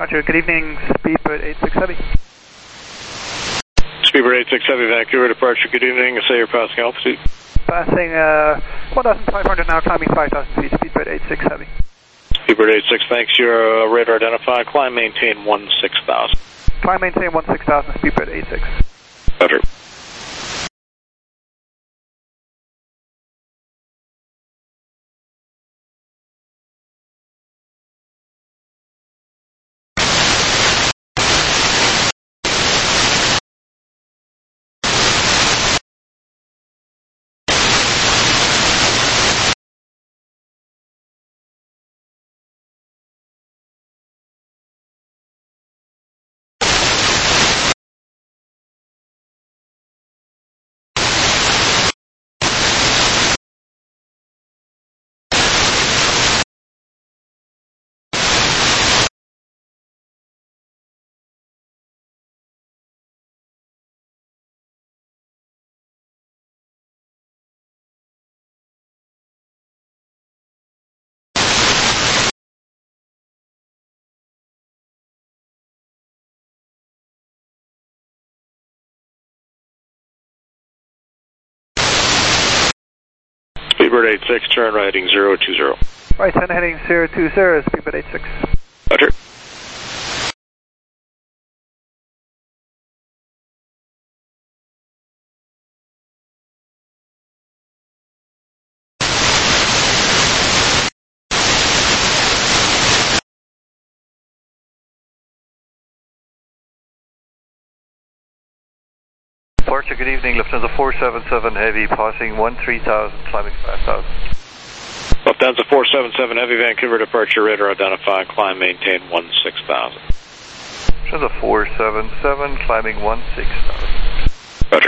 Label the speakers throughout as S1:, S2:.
S1: Roger, good evening, Speedbird 86 Heavy.
S2: Speedbird 86 Heavy, Vancouver departure, good evening. Say you're passing altitude.
S1: Passing 1,500 now, climbing 5,000 feet, Speedbird 86 Heavy.
S2: Speedbird 86, thanks. Your radar identified. Climb, maintain 16,000.
S1: Climb, maintain 16,000, Speedbird 86.
S2: Roger. Speedbird 86, turn right heading 020.
S1: Right, turn heading 020, Speedbird 86.
S2: Roger.
S3: Departure, good evening, Lufthansa 477 Heavy, passing 13,000, climbing 5,000.
S2: Lufthansa 477 Heavy, Vancouver departure, radar identified. Climb, maintain 16,000.
S3: Lufthansa 477, climbing 16,000.
S2: Roger.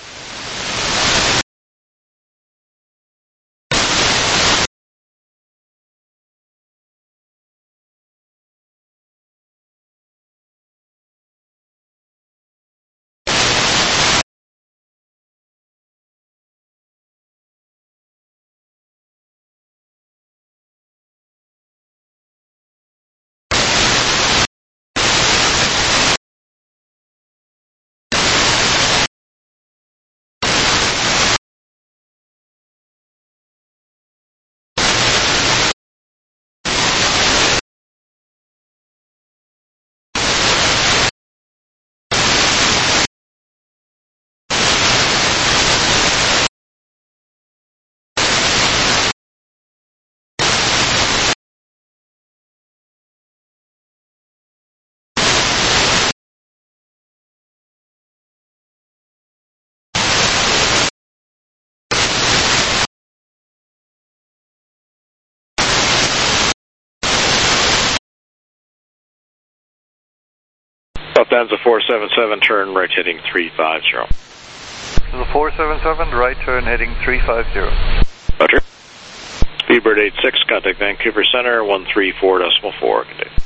S2: Lufthansa 477, turn right heading 350.
S3: Lufthansa 477, right turn heading 350.
S2: Roger. Speedbird 86, contact Vancouver Center, 134.4. Good day.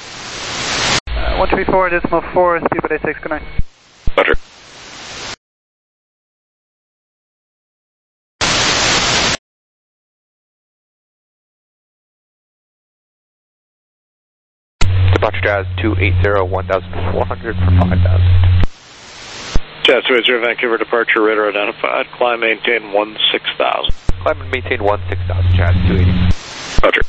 S1: 134.4, Speedbird 86, good night.
S2: Roger.
S4: Departure Jazz 280, 1,400 for 5,000.
S2: Jazz 280, Vancouver departure, radar identified. Climb, maintain 16,000.
S4: Climb and maintain 16,000, Jazz 280.
S2: Roger.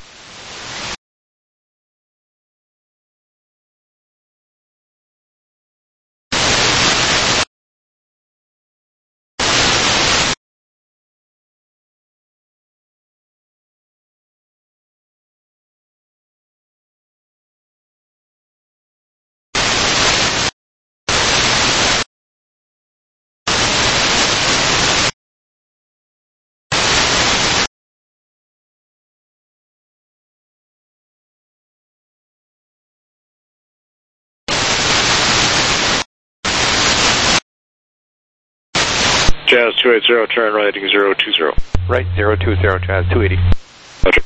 S2: Jazz 280, turn right heading 020.
S4: Right, 020, Jazz 280.
S2: Roger.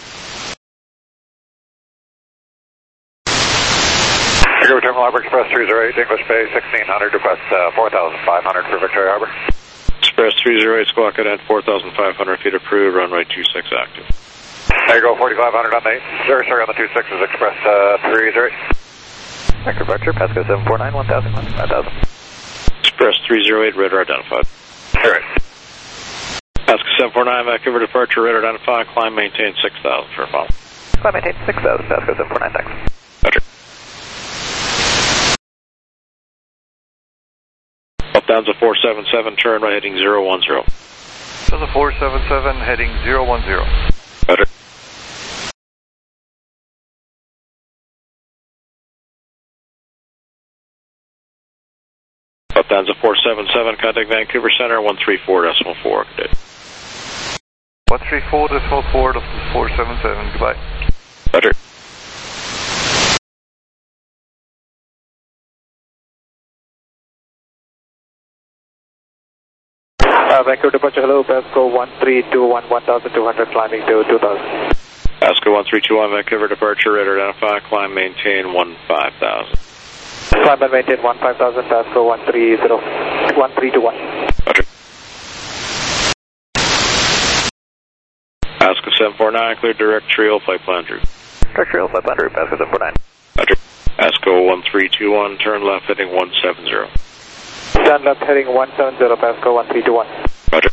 S5: Vancouver Terminal Harbor Express 308, English Bay 1600, request 4,500 for Victoria Harbor.
S2: Express 308, squawk at 4,500 feet approved, runway 26 active.
S5: There you go, 4,500 on the, sorry, on the 26 is Express 308.
S3: Vancouver departure, Pasco 749, 1000, 5000.
S2: Express 308, radar identified.
S3: Correct.
S2: Pasco 749, Vancouver departure, radar identified, climb maintain 6000 for a follow.
S3: Climb maintain 6000, Pasco 749, thanks.
S2: Roger. Lufthansa 477, turn right heading 010.
S3: Lufthansa 477, heading 010.
S2: Roger. Lufthansa 477, contact Vancouver Center, 134.4. Good day.
S3: 134.4, Lufthansa 477, goodbye.
S2: Roger.
S5: Vancouver departure, hello, Pasco 1321, 1200, climbing to 2000.
S2: Pasco 1321, Vancouver departure, radar identified, climb maintain 15,000.
S5: Climb and maintain 15,000, Pasco 1321.
S2: Roger. Pasco 749, clear direct trail, flight plan route.
S3: Direct trail, flight plan route, Pasco 749.
S2: Roger. Pasco 1321, turn left heading 170.
S5: Turn left heading 170, Pasco 1321.
S2: Roger.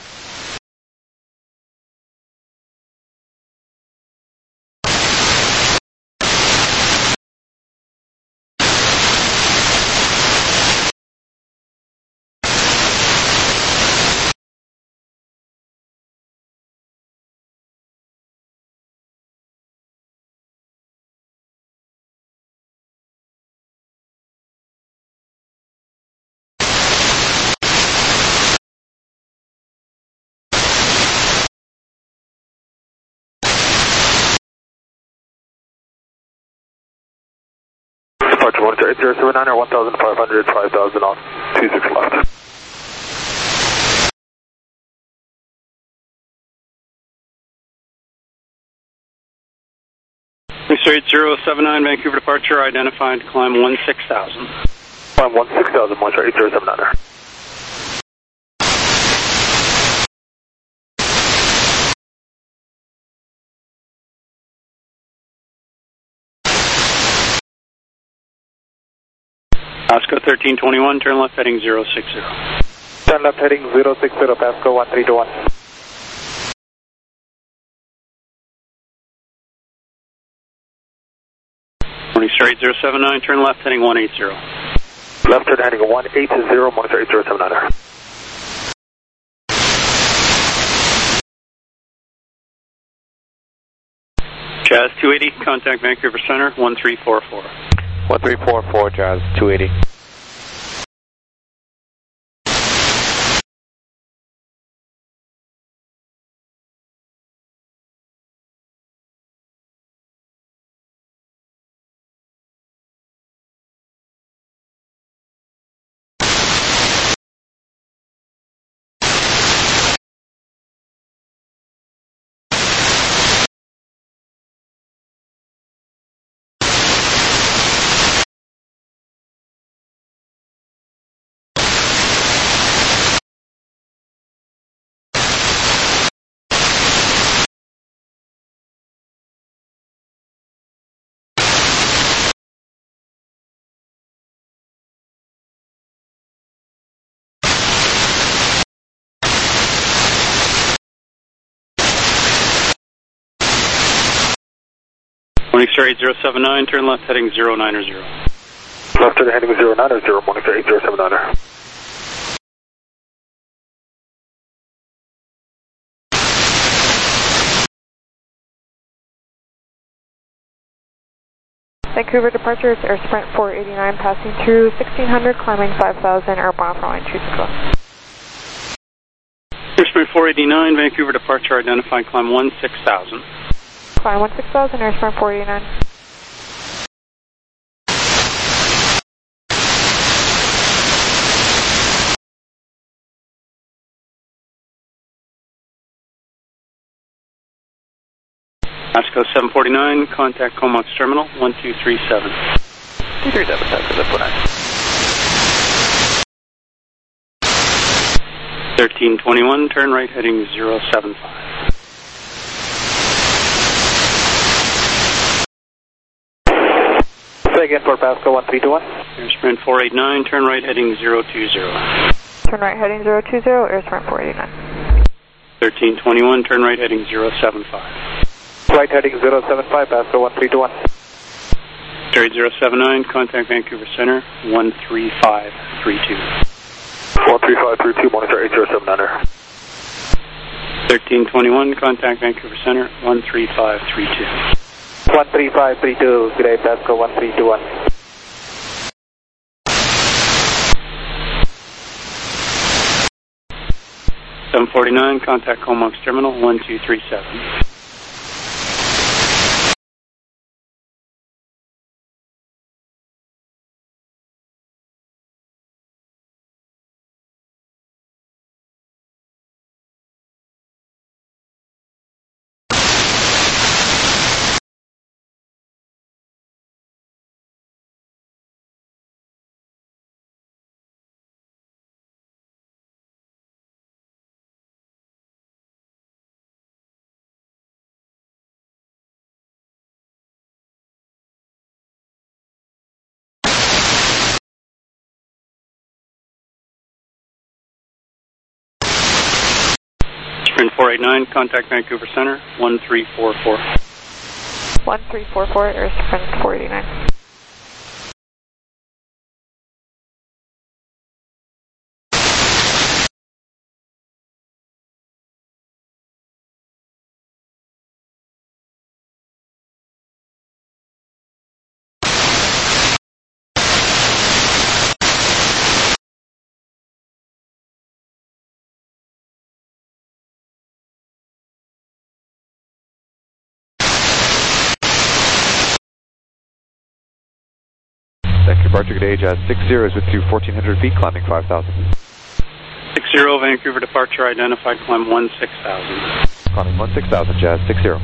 S5: Departure 8079 or 1500, 5000 on 26 left.
S6: Mr. 8079, Vancouver departure, identified, climb 16,000.
S5: Climb 16,000, Monitor 8079.
S6: Pasco 1321, turn left heading 060.
S5: Turn left heading 060, Pasco 1321.
S6: Morning, sir, 8079, turn left heading 180.
S5: Left turn heading 180, Monitor 8079.
S6: Jazz 280, contact Vancouver Center, 1344.
S4: 1344, Jazz 280.
S6: Morning, sir, 8079, turn left heading 090.
S5: Left turn heading 090, Monitor 8079.
S7: Vancouver departure, it's Air Sprint 489 passing through 1600, climbing 5000, airborne for line 260.
S6: Air Sprint 489, Vancouver departure, identified, climb 16,000.
S7: Climb 16,000, Air Sprint 489.
S6: Pasco 749, contact Comox Terminal, 1237.
S3: 237, Pasco 749.
S6: 1321, turn right heading 075.
S1: Say again for Pasco 1321.
S6: Air Sprint 489, turn right heading 020.
S7: Turn right heading 020, Air Sprint 489.
S6: 1321, turn right heading 075.
S1: Right heading 075, Pasco 1321.
S6: Carried 079, contact Vancouver Center, 13532.
S5: 13532, monitor 8079er.
S6: 1321, contact Vancouver Center, 13532.
S1: 13532, good day, Pasco 1321.
S6: .749, contact Comox Terminal, 1237. Sprint 489, contact Vancouver Center, 1344.
S7: 1344, Air Sprint 489.
S4: Departure good age 60 is with you 1400 feet, climbing 5,000.
S6: 60, Vancouver departure identified, climb 16,000.
S4: Climbing 16,000, Jazz 60.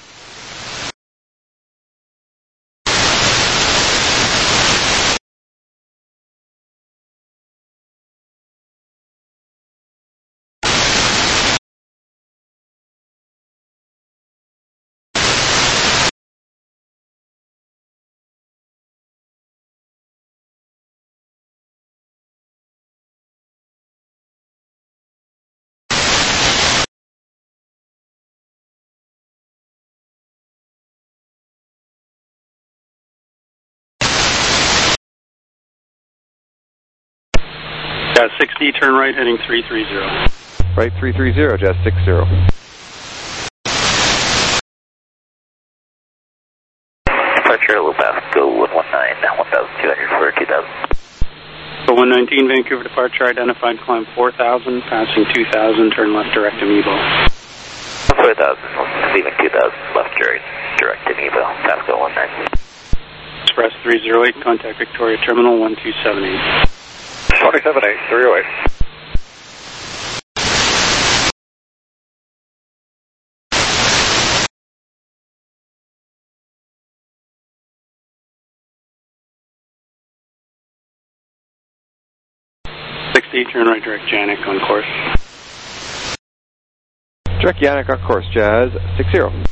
S6: Jazz 60, turn right heading 330.
S4: Right 330, Jazz 60.
S8: Departure Loop Pasco 119, 1,200 for 2,000.
S6: So 119, Vancouver departure identified, climb 4,000, passing 2,000, turn left direct to Nebo.
S8: 4,000, leaving 2,000, left direct to Nebo, Pasco 19.
S6: Express 308, contact Victoria Terminal, 1278.
S5: 278, 308.
S6: Turn right direct Janik on course.
S4: Direct Janik on course, Jazz 60.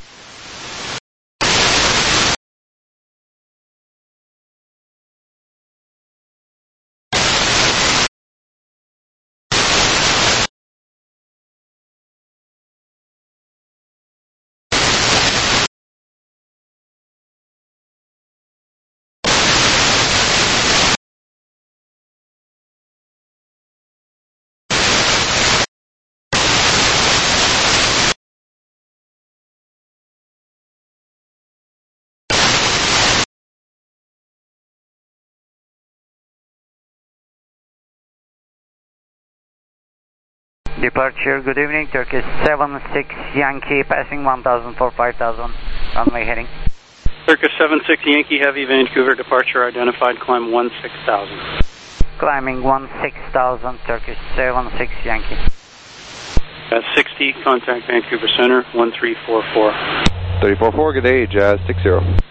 S9: Departure, good evening, Turkish 76 Yankee, passing 1,000 for 5,000, runway heading.
S6: Turkish 76 Yankee Heavy, Vancouver departure identified, climb 16,000.
S9: Climbing 16,000, Turkish 76 Yankee.
S6: Jazz 60, contact Vancouver Center, 1344.
S4: 344, good day, Jazz 60.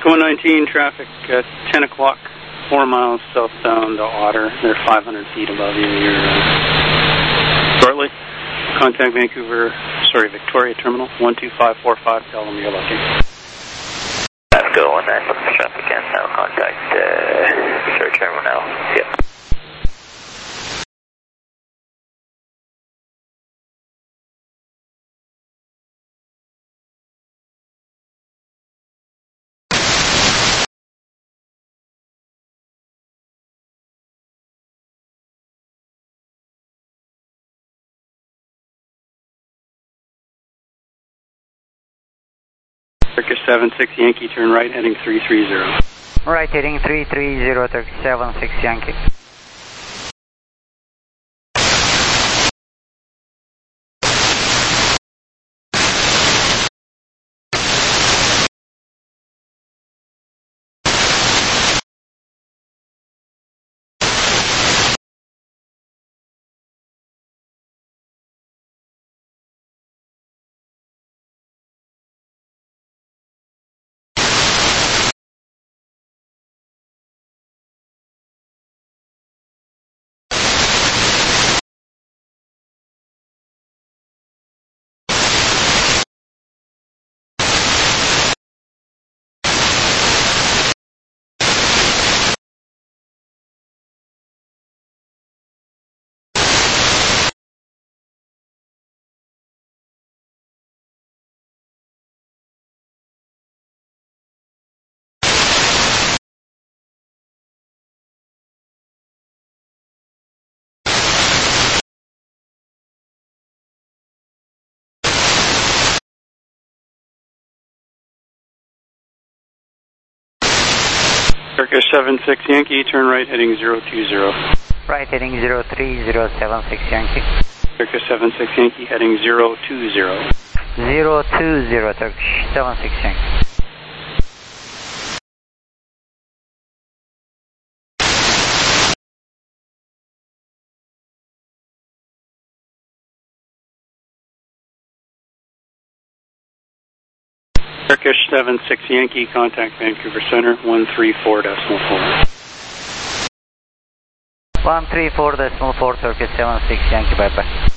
S6: Alaska 119, traffic at 10 o'clock, 4 miles southbound to Otter. They're 500 feet above you. You're shortly. Contact Victoria Terminal, 12545, tell them you're lucky.
S8: Go 19, look for traffic again, now contact Victoria Terminal now. Yep.
S6: Turkish 76 Yankee, turn right, heading 330.
S9: Right, heading 330, Turkish 76 Yankee.
S6: Turkish 76 Yankee, turn right, heading 020.
S9: Right, heading 03076 Yankee.
S6: Turkish 76 Yankee, heading 020.
S9: 020, Turkish 76 Yankee.
S6: Turkish 76 Yankee, contact Vancouver Center, 134.4.
S9: 134.4, Turkish 76 Yankee, bye-bye.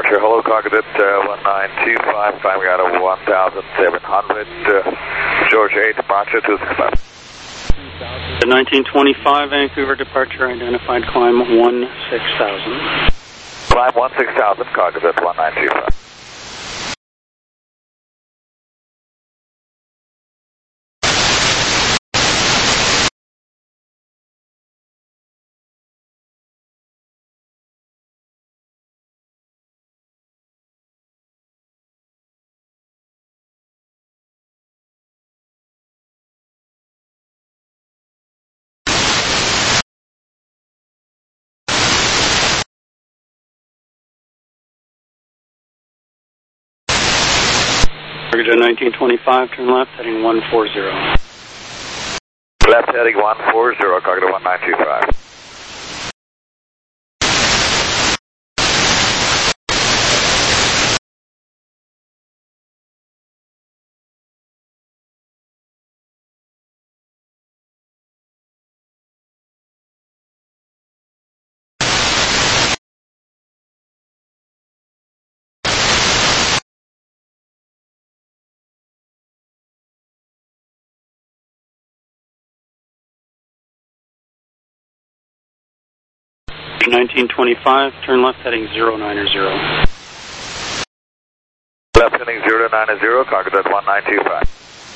S5: departure. Hello, Cockpit 1925, climbing out of 1,700. Georgia 8, departure 265.
S6: 1925, Vancouver departure, identified climb 16,000.
S5: Climb 16,000, Cockpit 1925.
S6: Georgia 1925, turn left, heading 140.
S5: Left heading 140, Cockpit 1925.
S6: Georgia 1925, turn left, heading 090.
S5: Left heading 090, Cockpit 1925.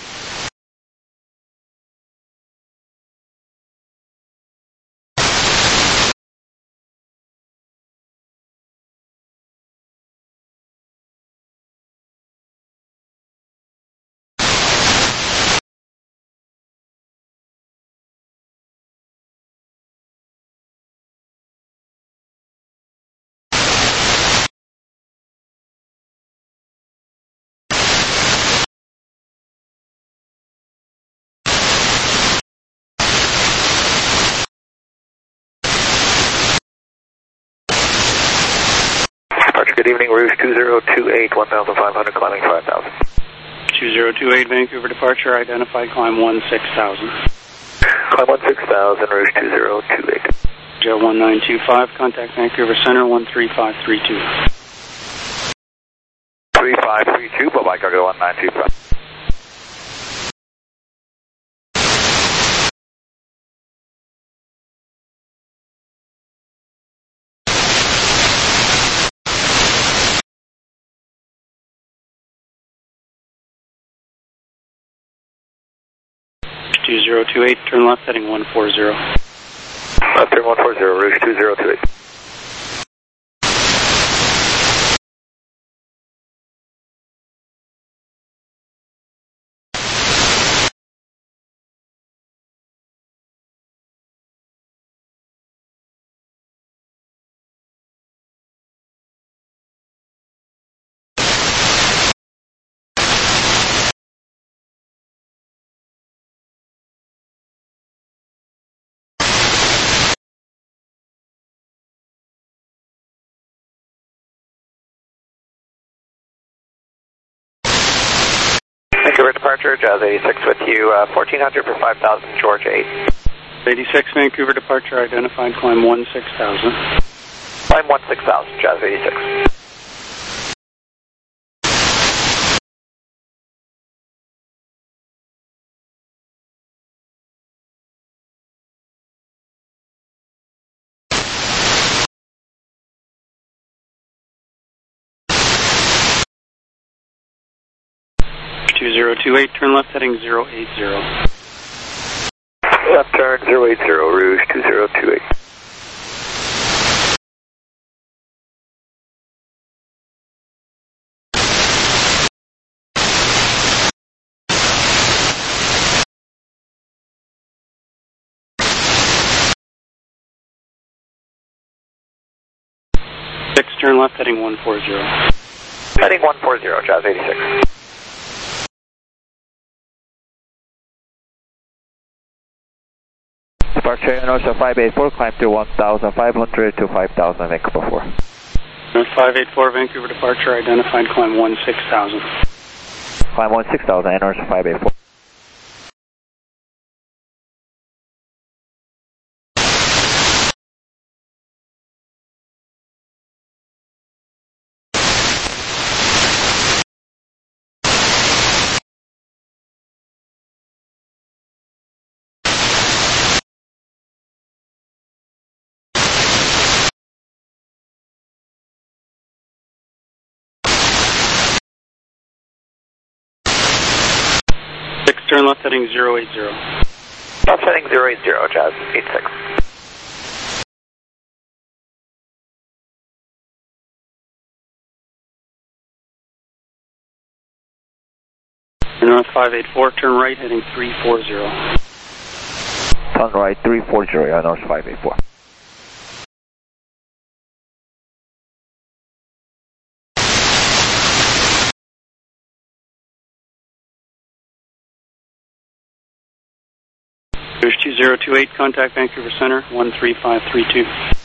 S5: Good evening, Rouge 2028, 1,500, climbing 5,000.
S6: 2028, Vancouver departure, identified climb 16,000.
S5: Climb 16,000, Rouge 2028.
S6: Joe 1925, contact Vancouver Center 13532.
S5: 3532, bye-bye, Cockpit 1925.
S6: Two 2028, turn left, heading 140.
S5: Left turn 140, Rouge 2028. Vancouver departure, Jazz 86 with you, 1400 for 5,000, Georgia 8.
S6: 86, Vancouver departure, identified climb 16,000.
S5: Climb 16,000, Jazz 86.
S6: Two 2028, turn left, heading 080.
S5: Left turn 080, Rouge 2028.
S6: Turn left, heading 140.
S5: Heading 140, Jazz 86.
S4: Departure North 584, climb to 1,500 to 5,000, Vancouver 4.
S6: North 584, Vancouver departure, identified climb 16,000.
S4: Climb 16,000, North 584.
S6: Turn left heading 080.
S8: Left heading 080, Jazz 86.
S6: North 584, turn right heading 340.
S3: Turn right 340, North 584.
S6: There's 2028, contact Vancouver Center, 13532.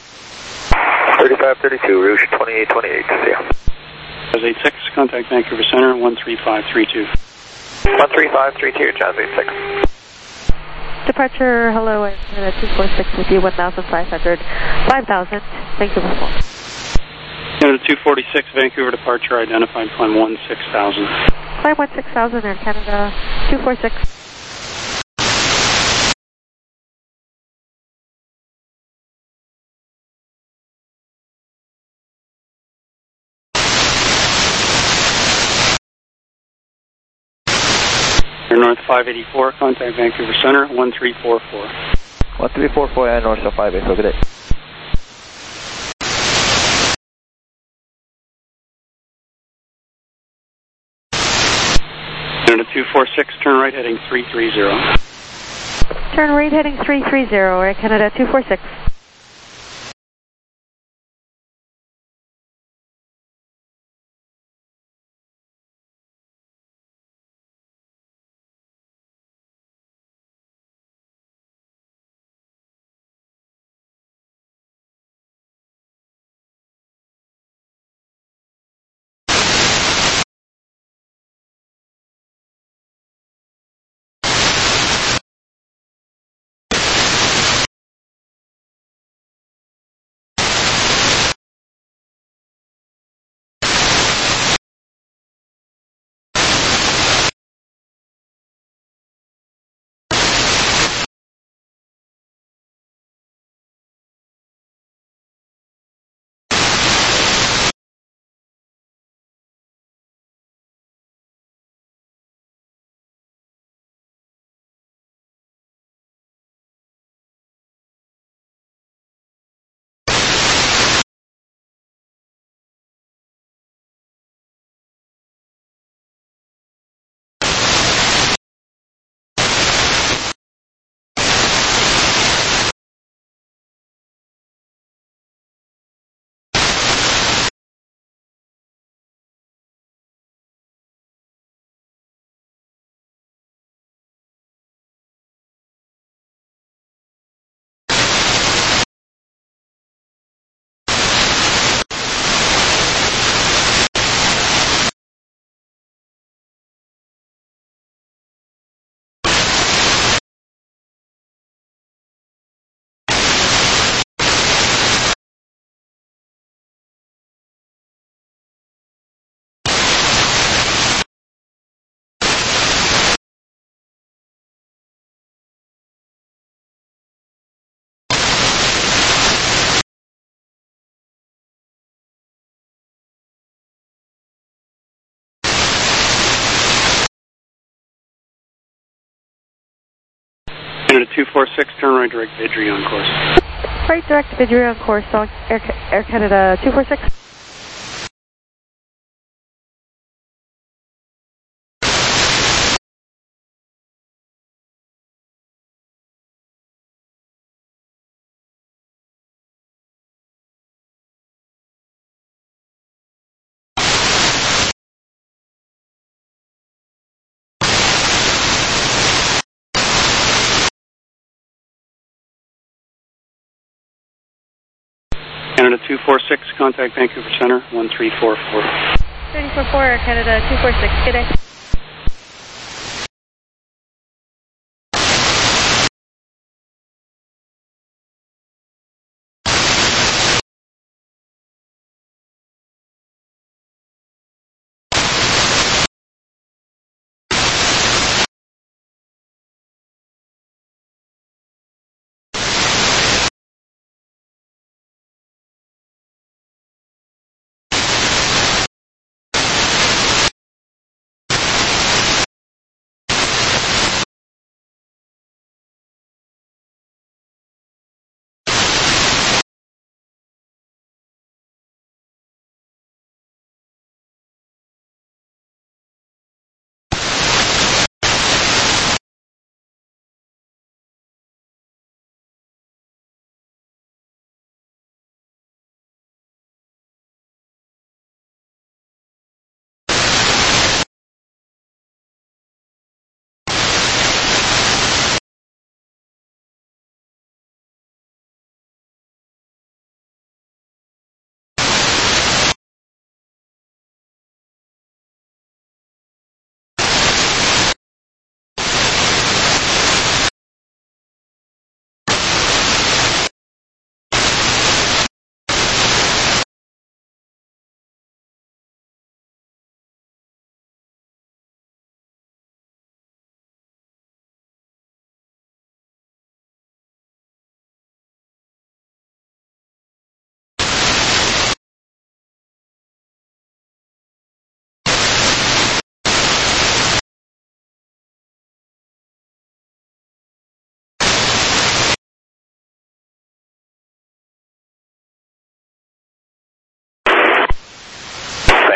S5: 3532, Rouge 2828, see ya.
S6: 86, contact Vancouver Center, 13532.
S8: 13532, Jazz 86.
S7: Departure, hello, I'm at 246 with you, 1,500, 5,000, Vancouver 4.
S6: Canada 246, Vancouver departure, identified, climb 16,000.
S7: Climb 16,000 Air Canada 246.
S6: North 584, contact Vancouver Center, 1344.
S3: 1344, Air North 584, good day.
S6: Canada 246, turn right heading 330.
S7: Turn right heading 330, Air Canada 246.
S6: Canada 246, turn right direct Vidri on course.
S7: Right direct Vidri on course, Air Canada 246.
S6: Canada 246, contact Vancouver Center, 1344.
S7: 344, Air Canada 246, good day.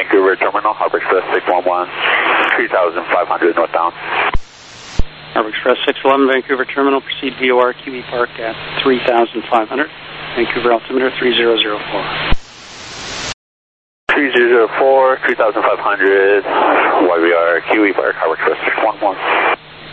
S5: Vancouver Terminal, Harbor Express 611, 3,500 northbound.
S6: Harbor Express 611, Vancouver Terminal, proceed VOR QE Park at 3,500. Vancouver altimeter 3004.
S5: 3004, 3,500, YVR QE Park, Harbor Express 611.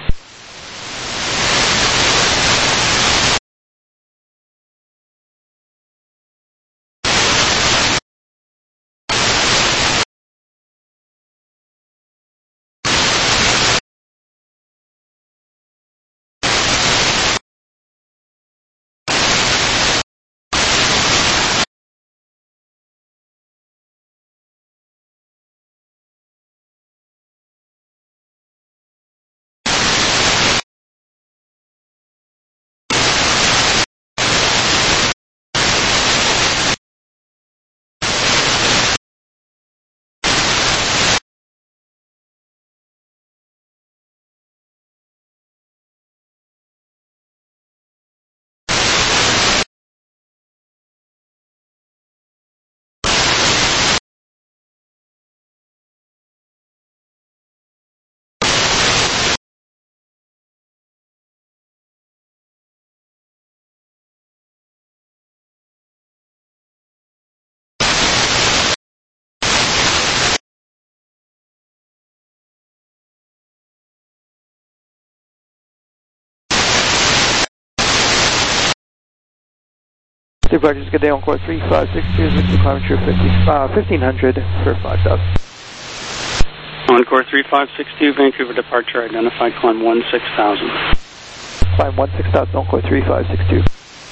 S1: Departures, good day, Encore 3562, climbing true 1500 for 5,000.
S6: Encore 3562, Vancouver departure identified, climb 16,000.
S1: Climb 16,000, Encore 3562.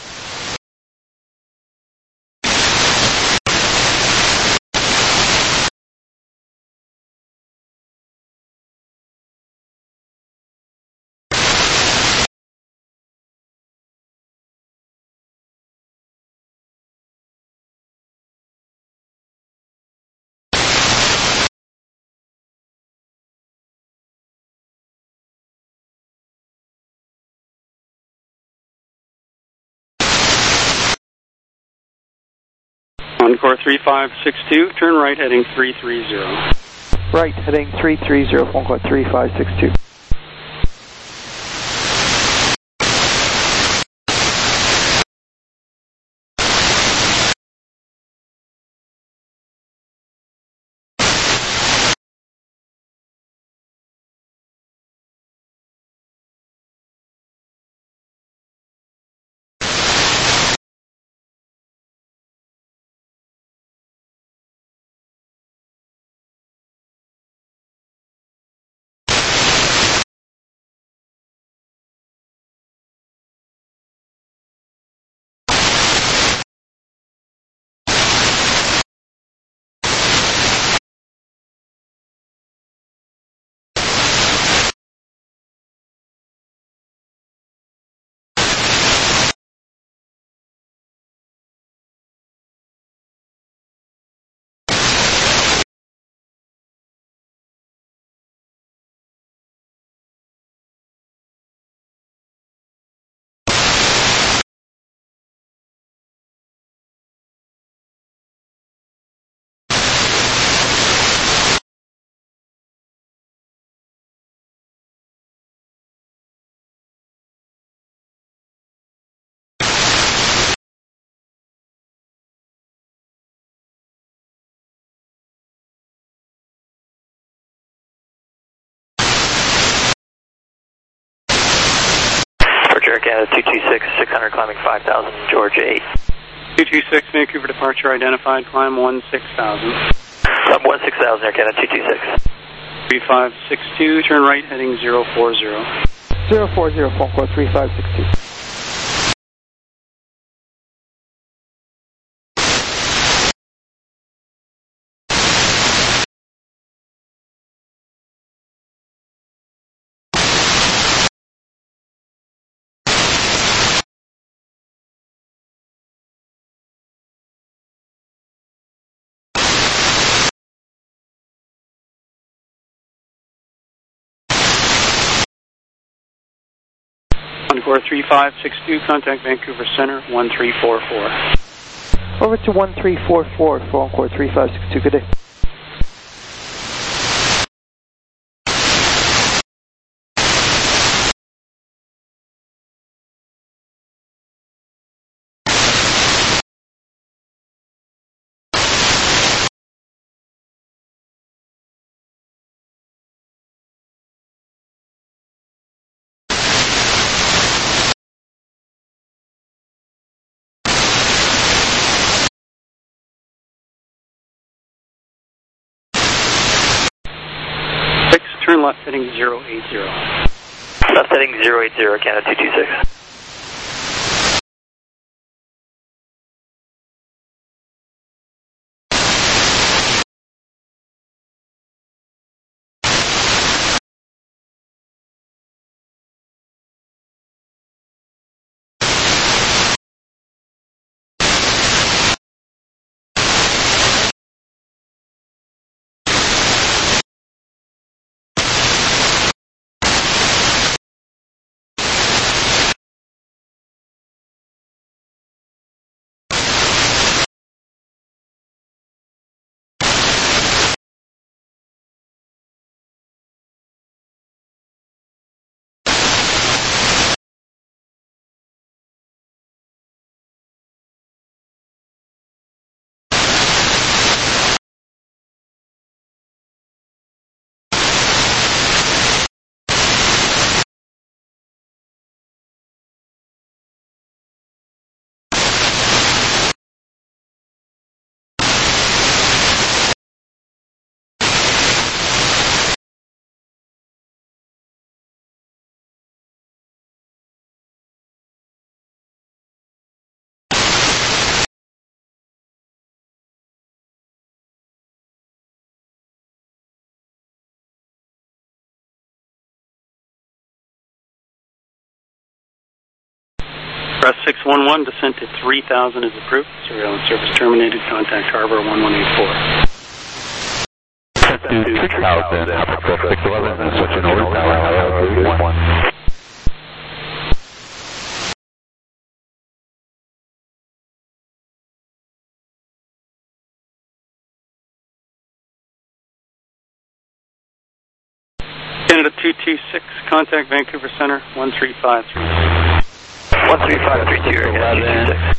S6: Encore 3562, turn right heading 330.
S1: Right, heading 330, Encore 3562.
S8: Canada 226, 600 climbing 5,000, Georgia 8.
S6: 226, Vancouver departure identified, climb 16,000.
S8: Climb 16,000, Air Canada 226.
S6: 3562, turn right heading 040.
S1: 040, phone call 3562.
S6: Encore 3562, contact Vancouver Center 1344.
S1: Over to 1344 for Encore 3562, good day.
S6: left heading 080.
S8: Left heading 080, Canada 226.
S6: Press 611, descent to 3000 is approved. Surveillance service terminated. Contact Harbor 1184.
S10: To 6000, Harbor 611, switch an over tower, 1.
S6: Canada 226, contact Vancouver Center 13532.
S8: 13532, Canada 226.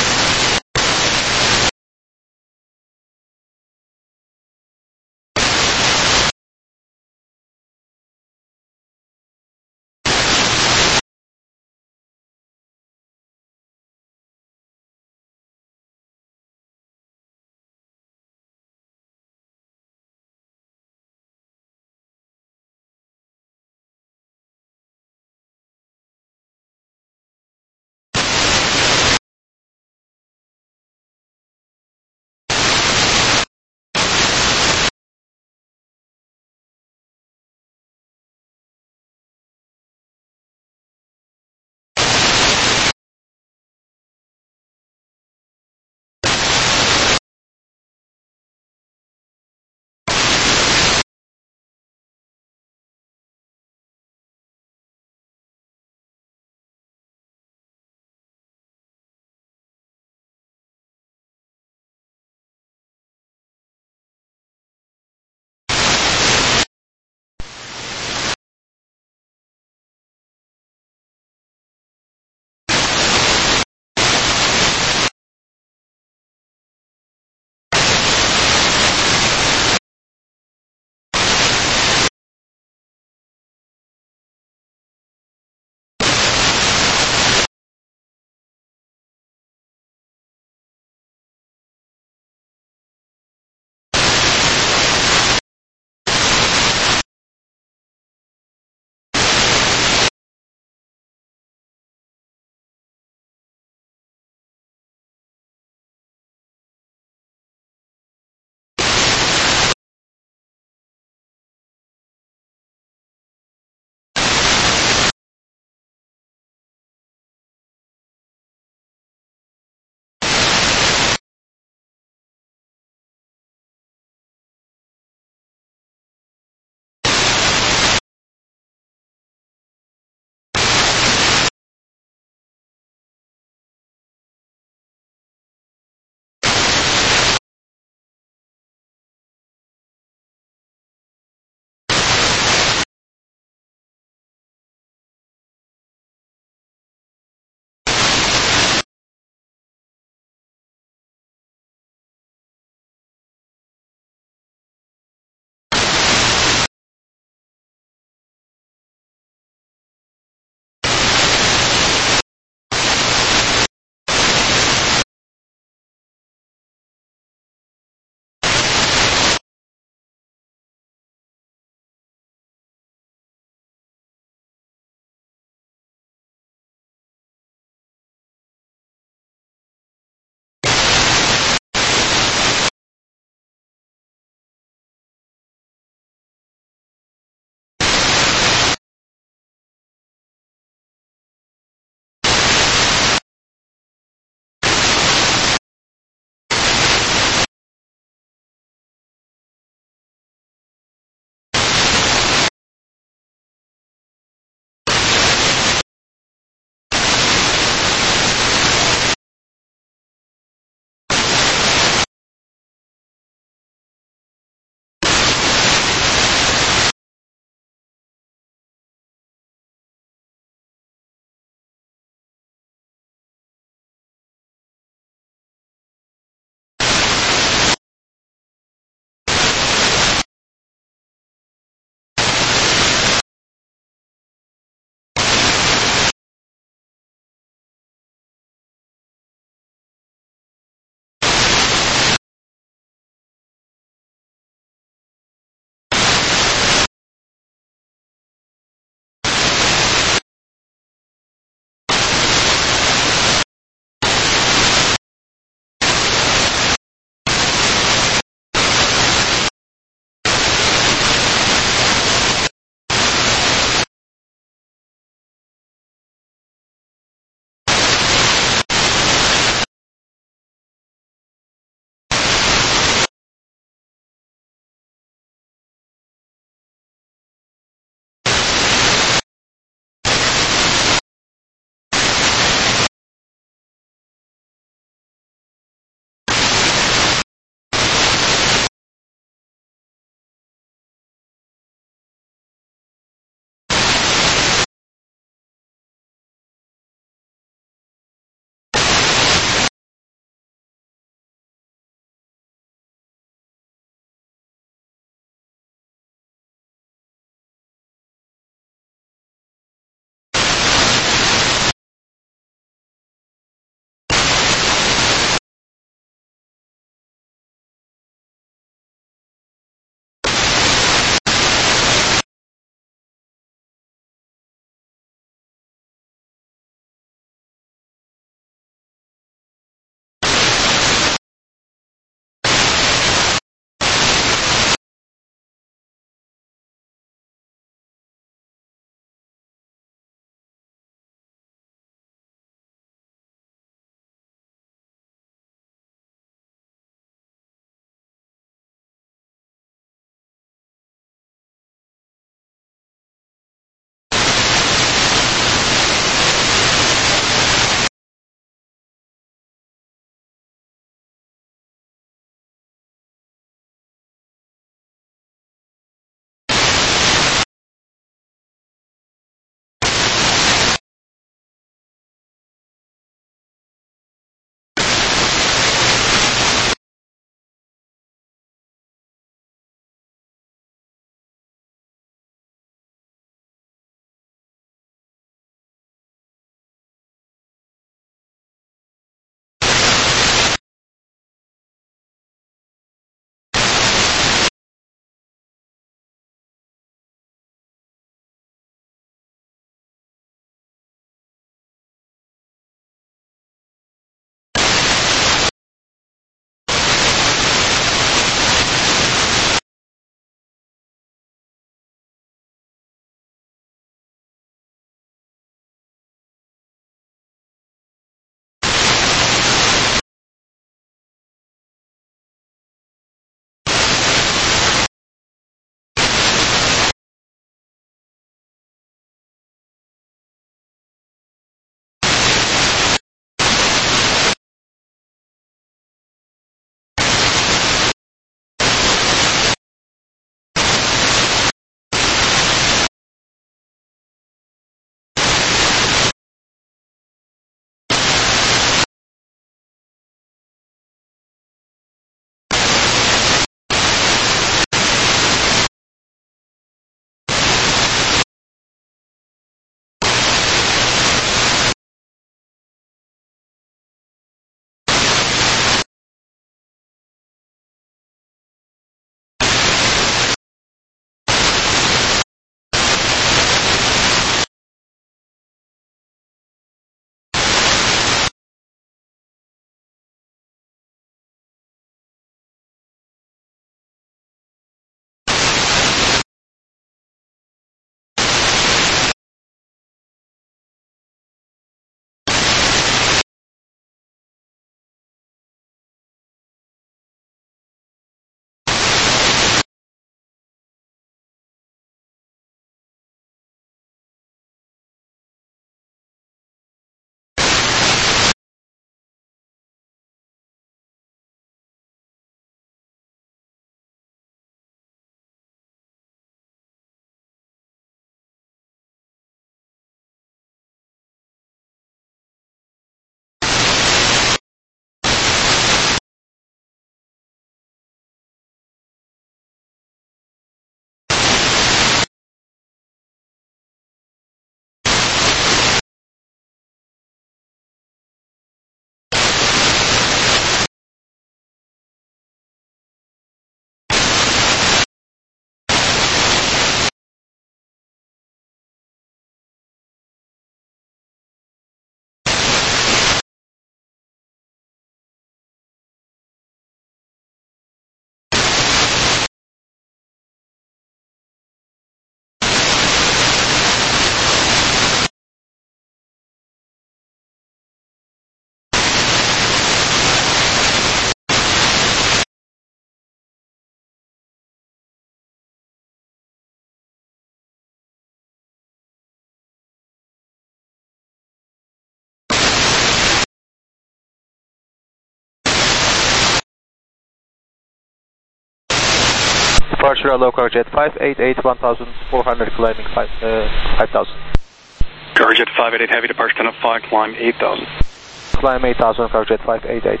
S3: Departure local jet 588, 1400, climbing 5000.
S2: Cargojet 588 Heavy, departure 10-5, climb 8000.
S3: Climb 8000, Cargojet 588.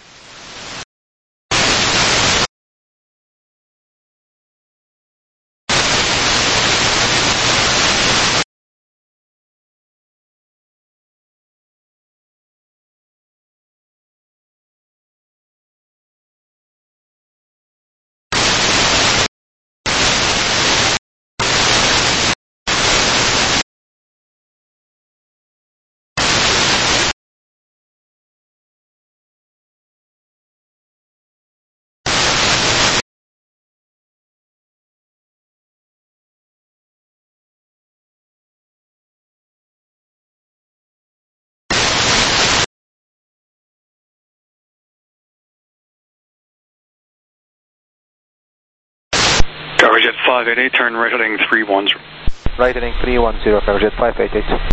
S2: Cargojet 588, turn right heading 310.
S3: Right heading 310, Cargojet 588.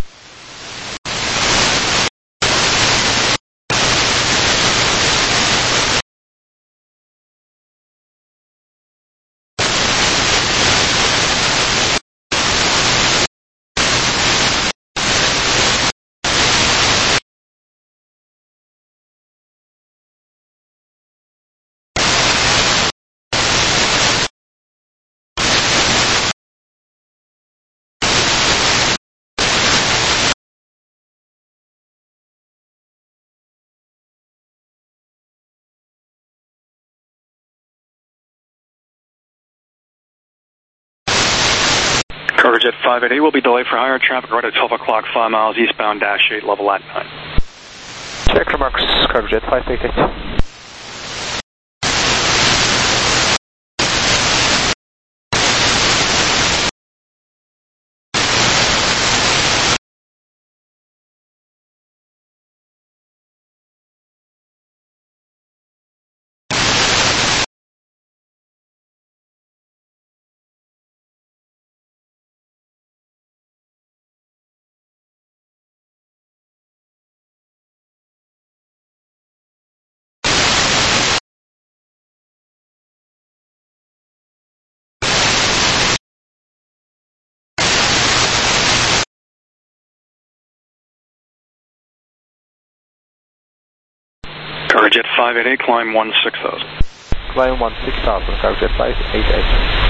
S2: Cargojet 588 will be delayed for higher traffic right at 12 o'clock, 5 miles eastbound, dash 8, level at 9.
S3: Check remarks, Cargojet 588.
S2: Cargojet 588, climb 16,000.
S3: Climb 16,000, Cargojet 588.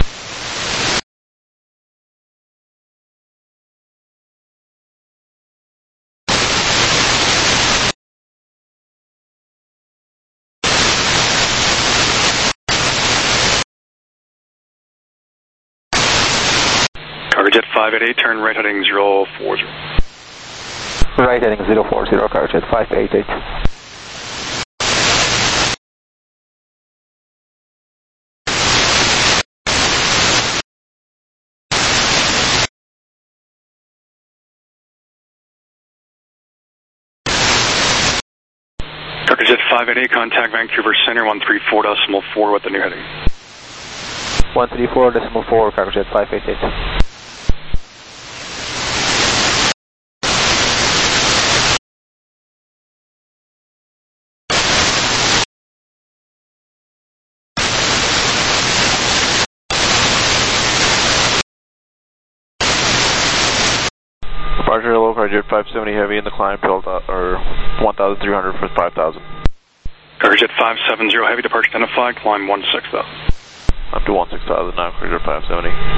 S2: Cargojet 588, turn right heading 040.
S3: Right heading 040, Cargojet 588.
S2: Cargojet 588, contact Vancouver Center 134.4 with the new heading.
S3: 134.4, Cargojet 588.
S4: Departure low, Cargojet 570 Heavy in the climb, 1,300 for 5,000.
S2: Cargojet 570 Heavy, departure 10-5, climb 16,000.
S4: Up to 16,000 now, Cargojet 570.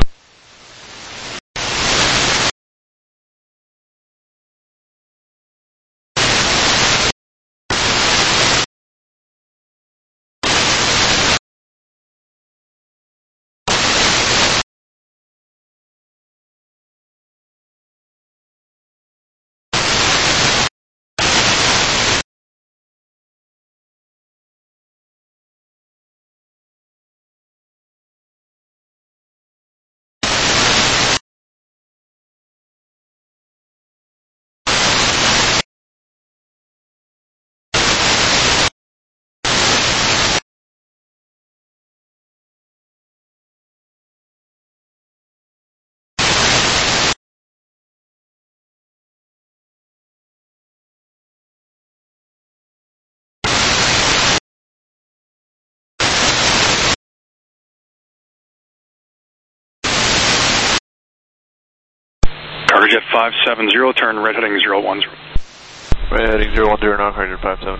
S11: Carjet 570, turn red heading 010.
S4: Red heading 010, now Carjet 570.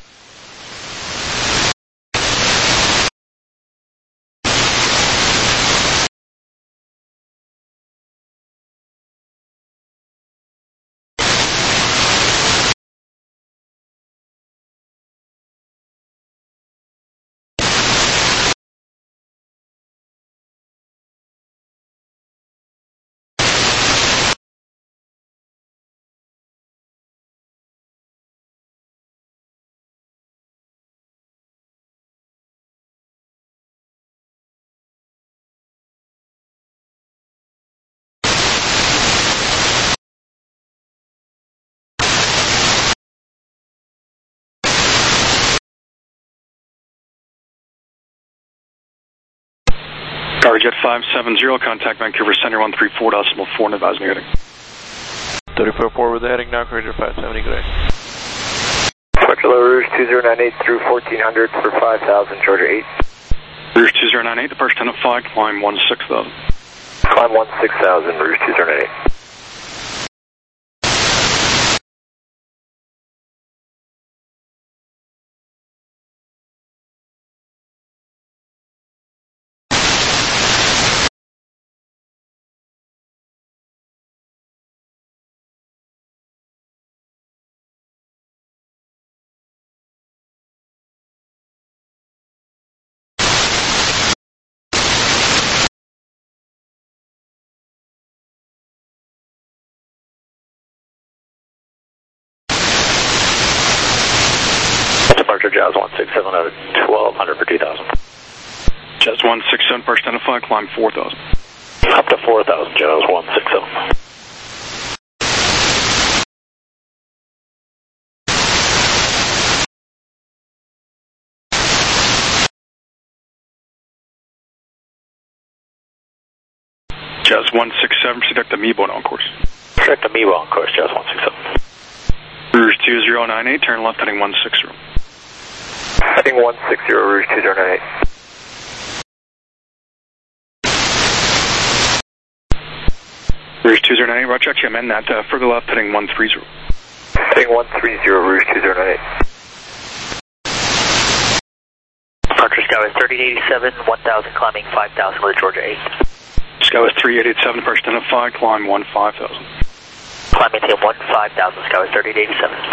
S11: Carjet 570, contact Vancouver Center 134.4, advising heading.
S4: 34.4 with the heading now, Carjet 570, good day.
S5: Departure Low Rouge 2098 through 1400 for 5,000, Georgia 8.
S11: Rouge 2098, departure 10 at 5, climb 16,000.
S5: Climb 16,000, Rouge 2098. Departure Jazz 167 out of 1200 for 2,000.
S11: Jazz 167, first 10 at 5, climb 4,000.
S5: Up to 4,000, Jazz 167.
S11: Jazz 167, select the Mebo on course.
S5: Select the Mebo on course, Jazz 167.
S11: Rouge 2098, turn left heading 160.
S5: Heading 160, Rouge 2098.
S11: Rouge 2098, roger, actually amend that, further left heading 130.
S5: Heading 130, Rouge 2098.
S8: Departure Skywest 3087, 1000, climbing 5,000 with a Georgia 8.
S11: Skywest 3887, first 10 at 5, climb 15,000.
S8: Climb maintain 15,000, Skywest 3887.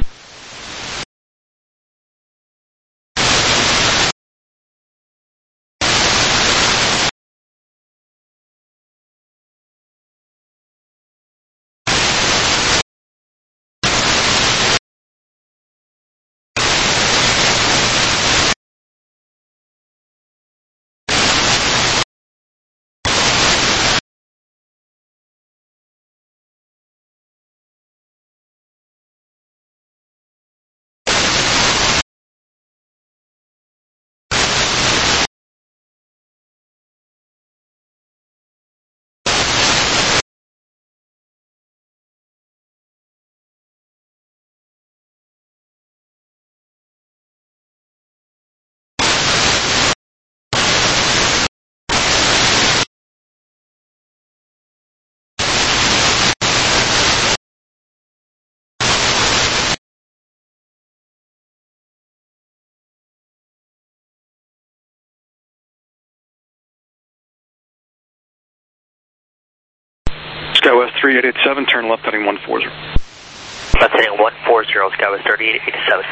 S11: Skywest 3887, turn left heading 140.
S8: Left heading 140, Skywest 3887.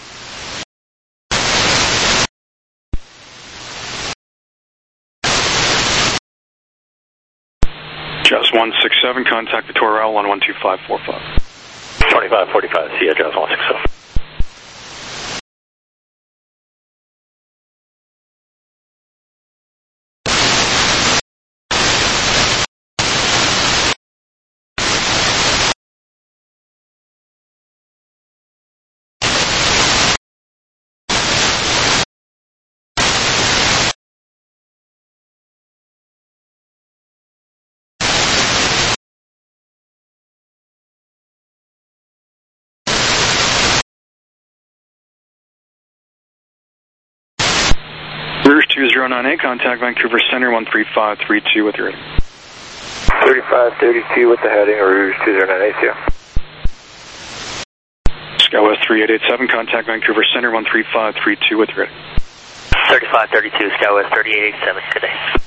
S11: Jazz 167, contact Victoria L on 12545.
S5: 2545, see ya, Jazz 167.
S11: Rouge 2098, contact Vancouver Center 13532 with your rating.
S5: 3532 with the heading Rouge 209 ACO.
S11: SkyWest 3887, contact Vancouver Center 13532 with ready.
S8: 3532, SkyWest 3887, good day.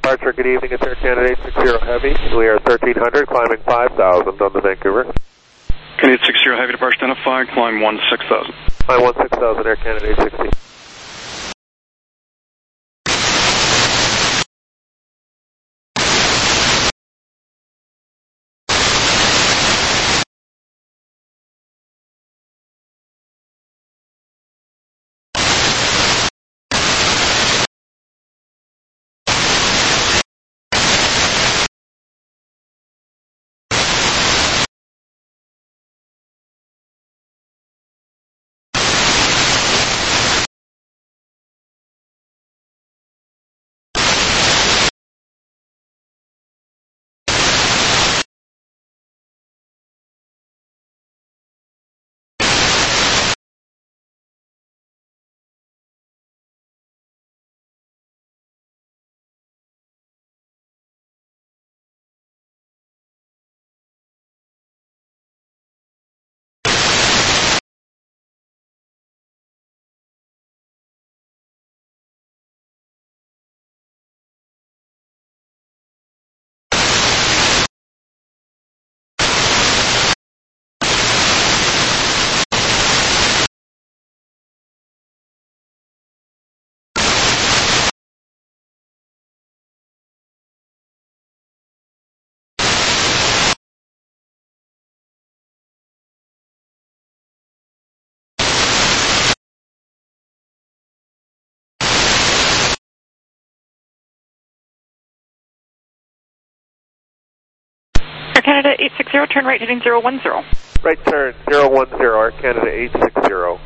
S3: departure, good evening, it's Air Canada 860 Heavy. We are 1300, climbing 5000 on the Vancouver.
S11: Canada 860 Heavy, departure identified, climb 16,000.
S3: Climb 16,000, Air Canada 860.
S7: Air Canada 860, turn right heading 010.
S3: Right turn, 010, Air Canada 860.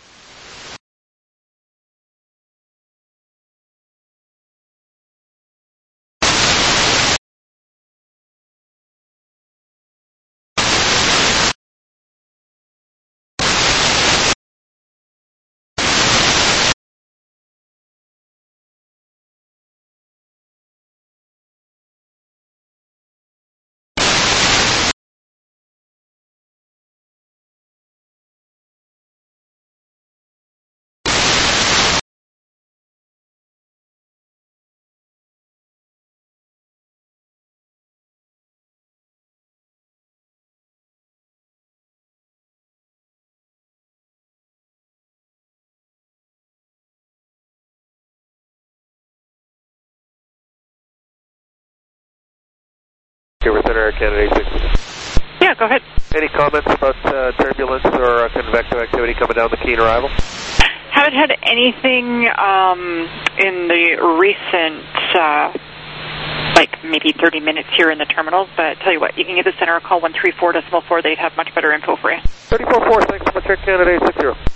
S3: Okay, we're Air Canada 860.
S7: Yeah, go ahead.
S3: Any comments about turbulence or convective activity coming down the Keene arrival?
S7: Haven't had anything in the recent, like maybe 30 minutes here in the terminals, but tell you what, you can give the center a call 134.4, they'd have much better info for you.
S3: 34.4, thanks so much, Air Canada 860.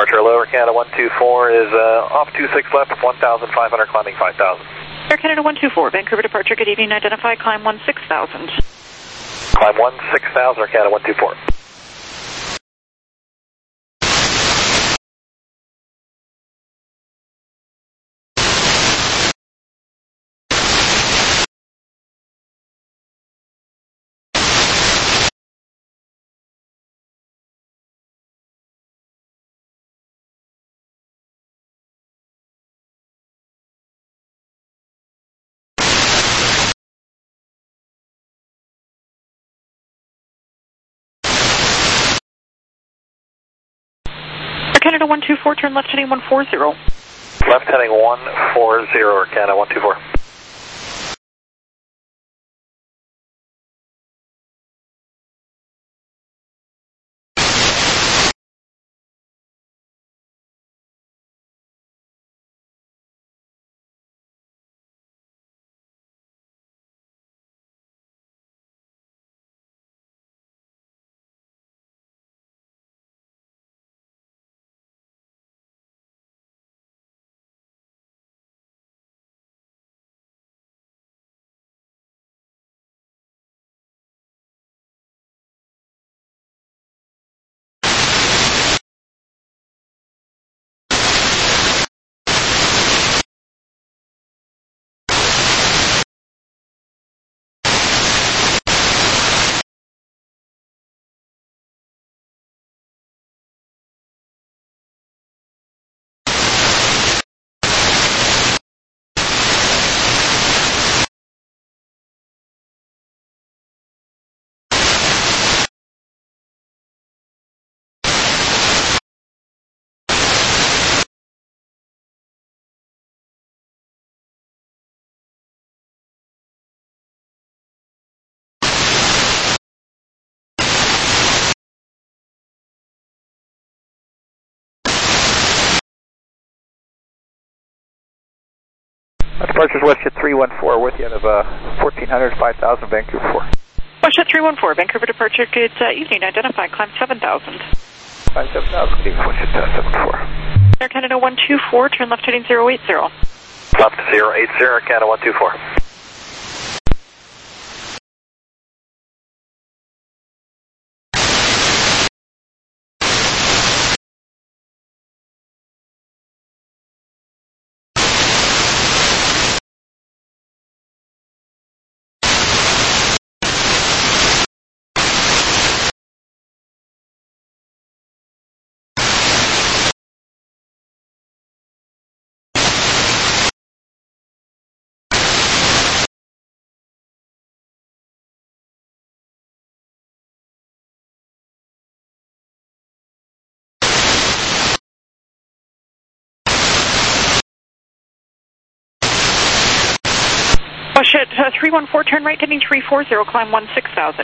S3: Departure lower Canada 124 is off 26 left, 1,500, climbing 5,000.
S7: Air Canada 124, Vancouver departure, good evening, identify, climb 16,000.
S3: Climb 16,000, Air Canada 124.
S7: Canada 124, turn left heading 140.
S3: Left heading 140, Air Canada 124. Departures WestJet 314 with you out of 1,400, 5,000, Vancouver 4.
S7: WestJet 314, Vancouver departure, good evening, identify, climb 7,000.
S3: Climb 7,000, good evening, WestJet 74.
S7: Air Canada 124, turn left heading 080.
S3: Left 080, Air Canada 124.
S7: WestJet 314, turn right heading 340, climb 16,000.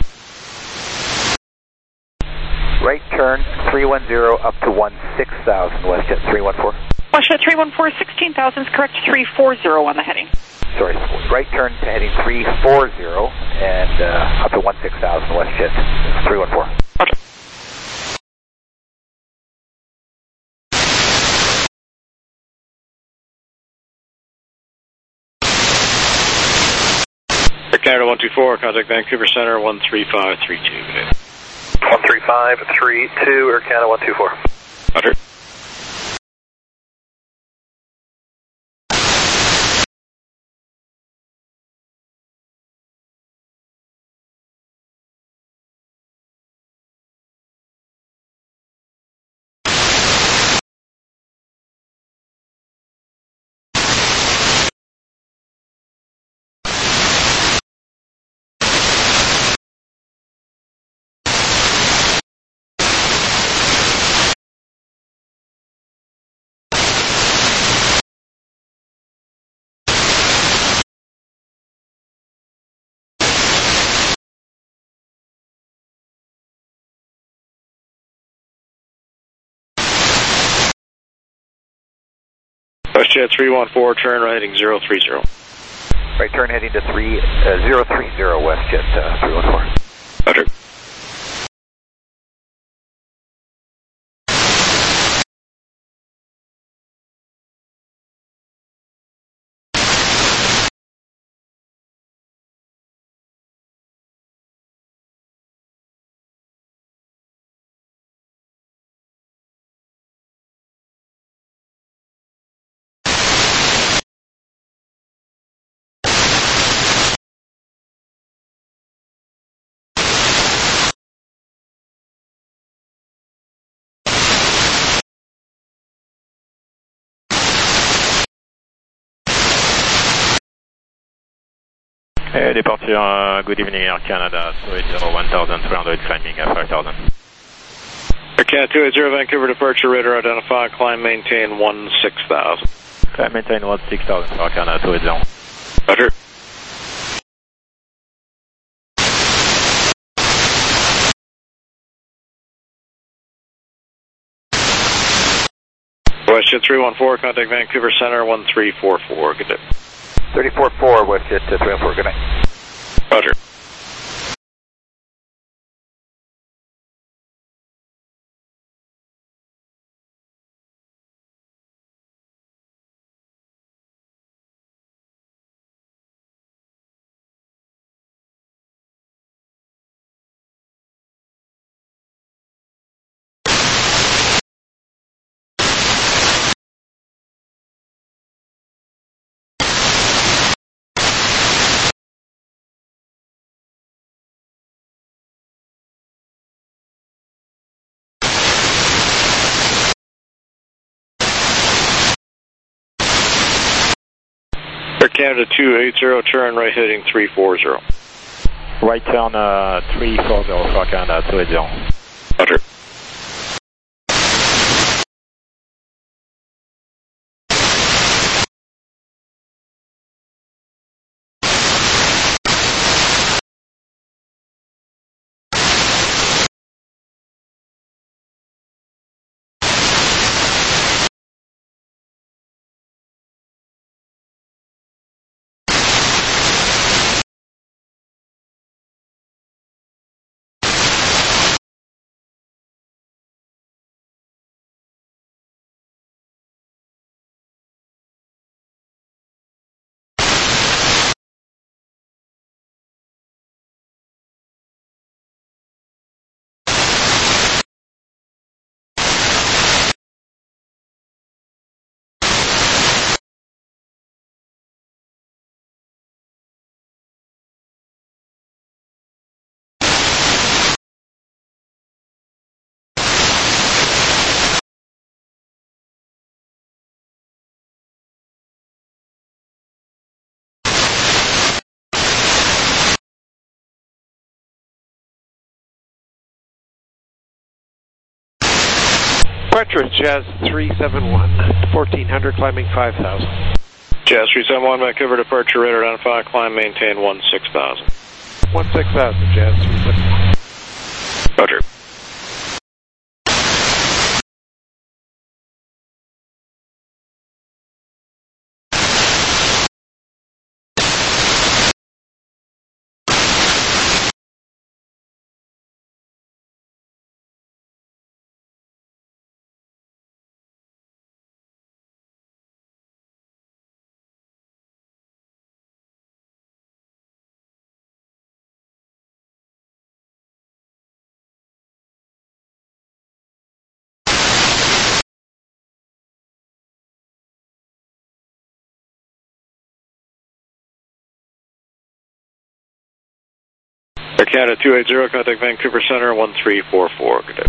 S3: Right turn 310 up to 16,000, WestJet 314.
S7: WestJet 314, 16,000 is correct, 340 on the heading.
S3: Sorry, right turn to heading 340 and up to 16,000, WestJet 314.
S7: Okay.
S2: Canada 124, contact Vancouver Center 13532.
S3: 13532, Air Canada 124.
S2: Roger. WestJet 314, turn right heading 030.
S3: Right turn heading to 030, WestJet 314.
S2: Roger.
S12: Departure, good evening, Air Canada, 280, 1,300, climbing at 5,000.
S2: Air Canada 280, Vancouver departure, radar identify, climb maintain 16,000.
S12: Climb maintain 16,000, Air Canada 280.
S2: Roger. WestJet 314, contact Vancouver Center 1344, good day.
S3: 34-4, WestJet 314, good night.
S2: Roger. Air Canada 280, turn right heading 340.
S12: Right turn 340 for Canada 280.
S2: Roger.
S13: Departure is Jazz 371, 1400, climbing 5,000.
S2: Jazz 371, Vancouver departure, radar identify, climb maintain 16,000.
S13: 16,000, Jazz 371.
S2: Roger. Air Canada 280, contact Vancouver Center 1344, good day.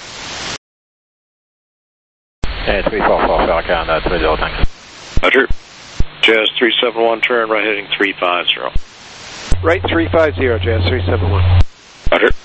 S12: 344 for Canada 280, thanks.
S2: Roger. Jazz 371, turn right heading 350.
S13: Right 350, Jazz 371.
S2: Roger.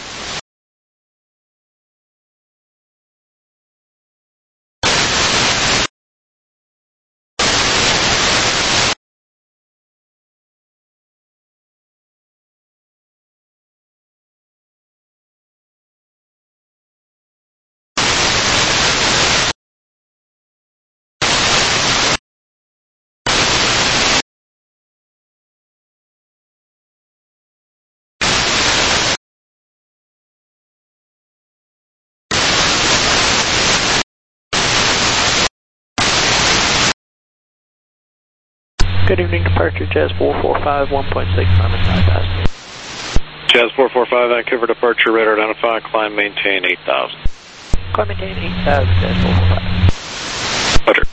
S1: Good evening, departure Jazz 445, 1.6, climbing 5,000.
S2: Jazz 445, Vancouver departure, radar identify, climb maintain 8,000.
S1: Climb maintain 8,000, Jazz 445.
S2: Roger.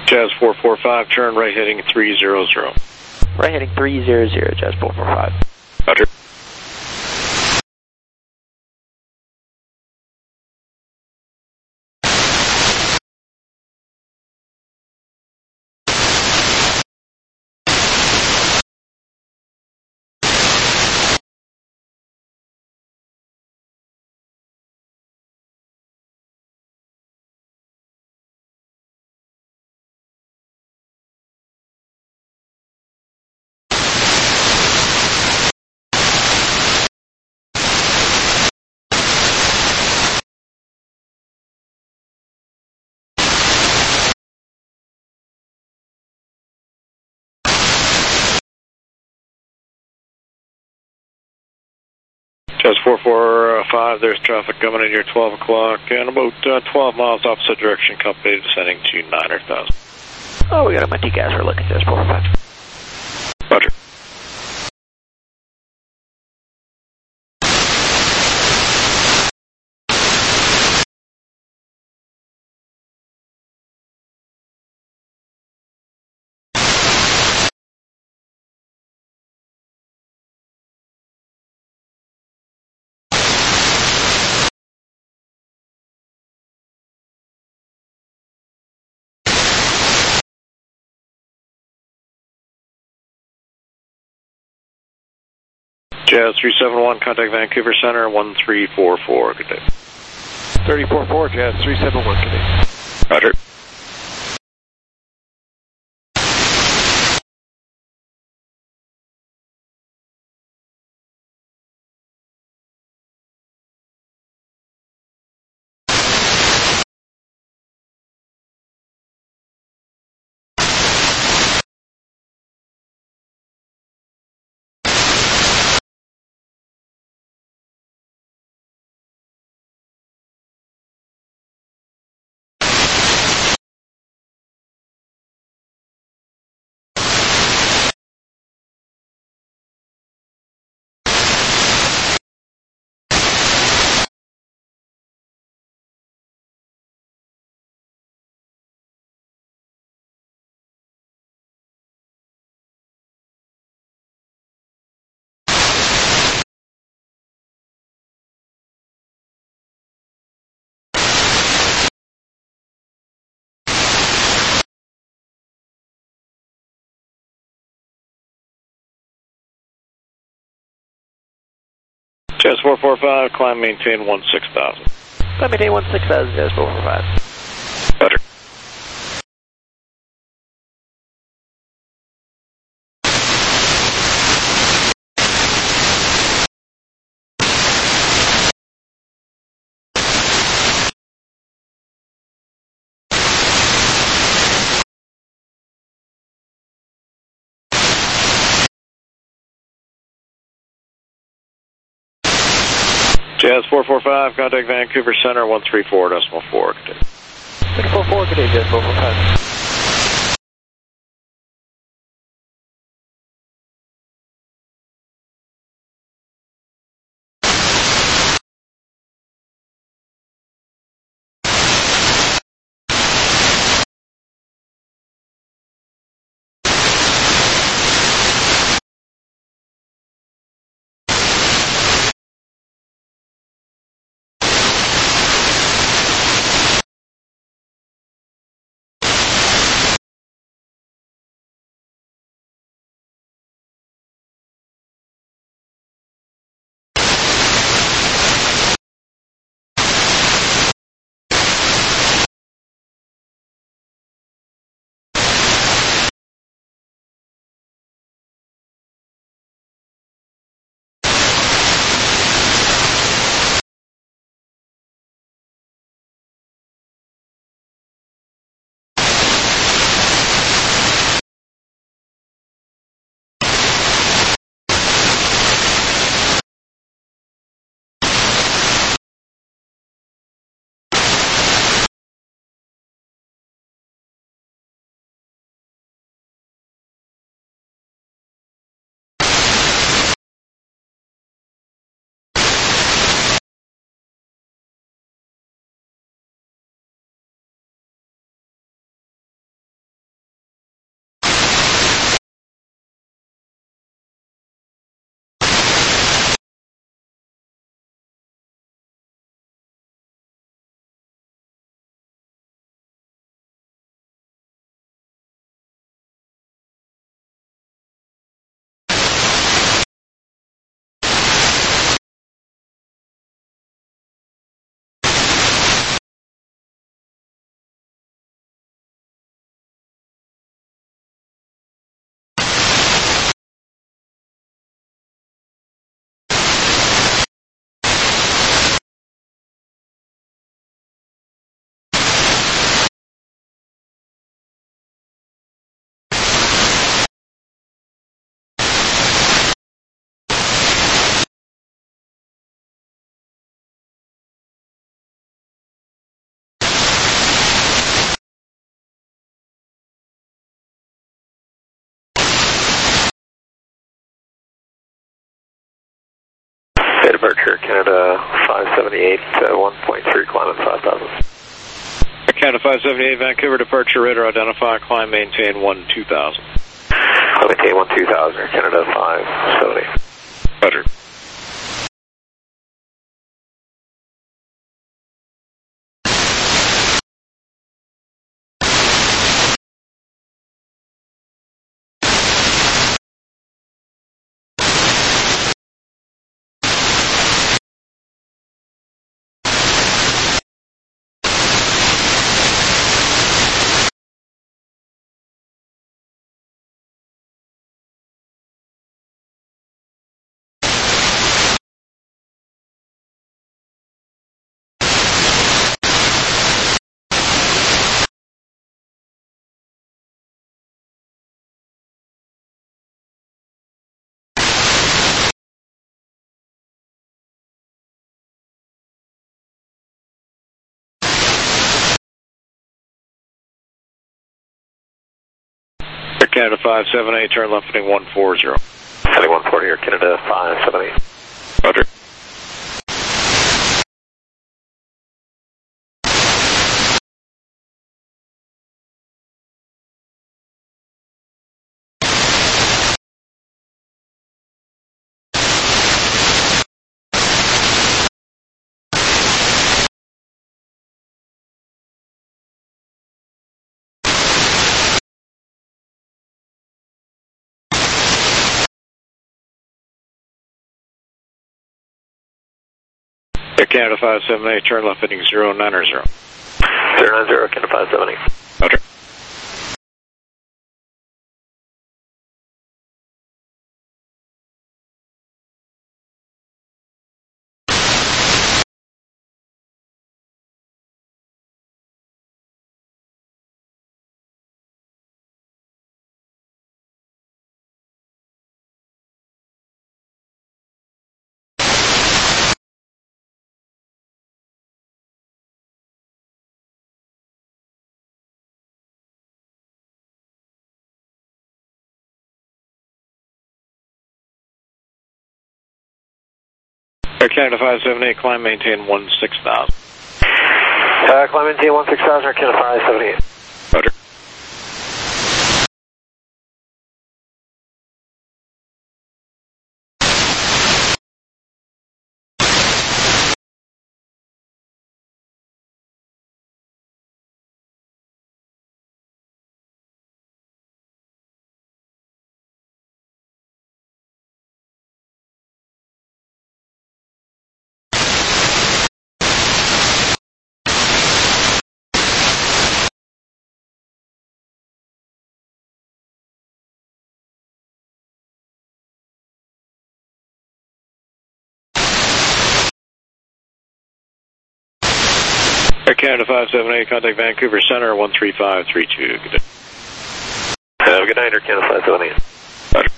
S2: Jazz 445, turn right heading 300.
S1: Right heading 300, Jazz 445.
S2: Roger. Jazz 445, there's traffic coming in here 12 o'clock and about 12 miles opposite direction, company descending to 900,000.
S1: Oh, we got a empty gas, we're looking, Jazz 445.
S2: Roger. Jazz 371, contact Vancouver Center 1344. Good day.
S13: 344, Jazz 371, good day.
S2: Roger. Jazz 445, climb maintain 16,000.
S1: Climb maintain 16,000, Jazz 445.
S2: Roger. Jazz 445, contact Vancouver Center 134.4. Good day.
S1: 344, good day, Jazz 445.
S5: departure, Canada 578, 1.3, climb at 5,000.
S2: Canada 578, Vancouver departure, radar identify, climb, maintain 12,000.
S5: Climb, maintain 12,000, Canada 578.
S2: Roger. Canada 578, turn left heading 140.
S5: Heading 140 here, Canada 578.
S2: Roger. Canada 578, turn left heading 090.
S5: 090, Canada 578.
S2: Roger. Canada 578, climb, maintain 16,000.
S5: Climb, maintain 16,000, Canada 578.
S2: Roger. Canada 578, contact Vancouver Center 13532. Good day.
S5: Have a good night, Canada 578.
S2: Roger.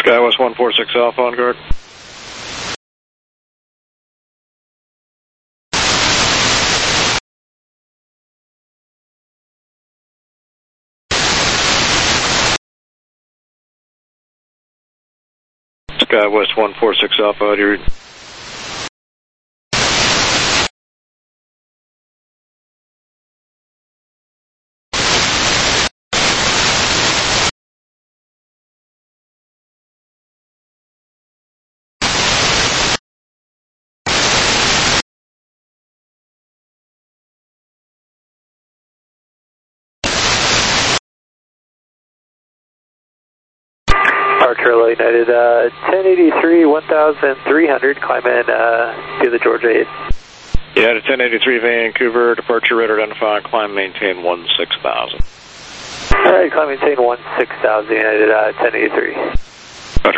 S2: SkyWest 146 Alpha on guard. SkyWest 146 Alpha, how do you read?
S3: Departure United, 1083, 1300, climb in to the Georgia 8.
S2: United 1083 Vancouver, departure radar identify, climb maintain 16,000.
S3: Alright, climb maintain 16,000, United 1083.
S2: Roger.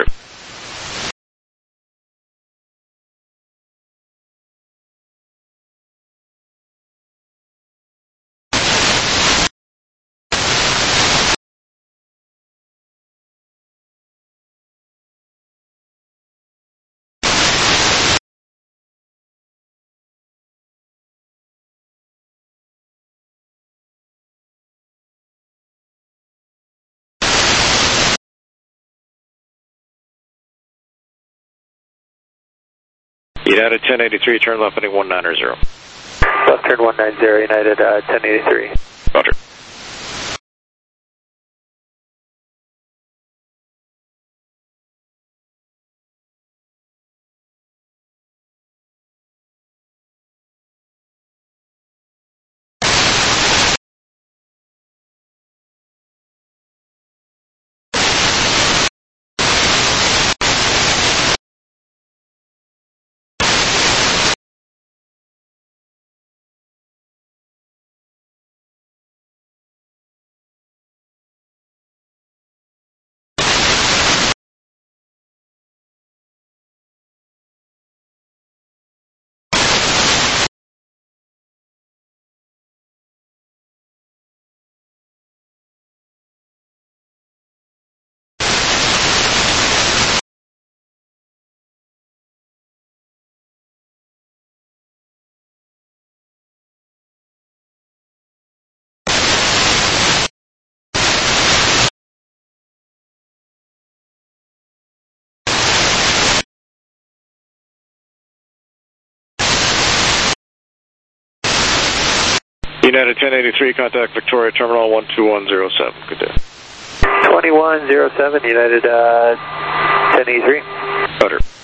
S2: United 1083, turn left heading 190.
S3: Left turn 190, United 1083.
S2: Roger. United 1083, contact Victoria Terminal 12107. Good day.
S3: 2107, United 1083.
S2: Roger.